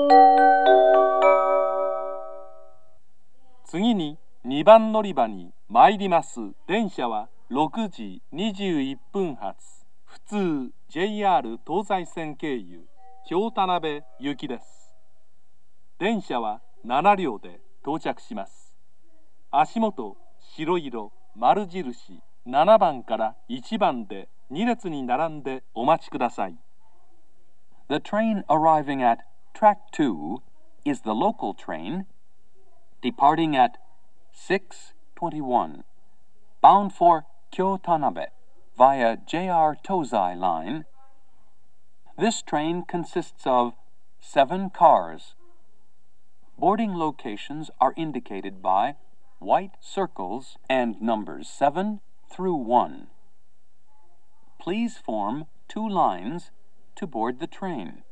次に2番乗り場に参ります。電車は6時21分発。普通 JR 東西線経由京田辺行きです。電車は7両で到着します。足元白色丸印7番から1番で2列に並んでお待ちください。 The train arriving at track 2 is the local train departing at 6:21, bound for Kyotanabe via JR Tozai Line. This train consists of 7 cars. Boarding locations are indicated by white circles and numbers 7 through 1. Please form 2 lines to board the train.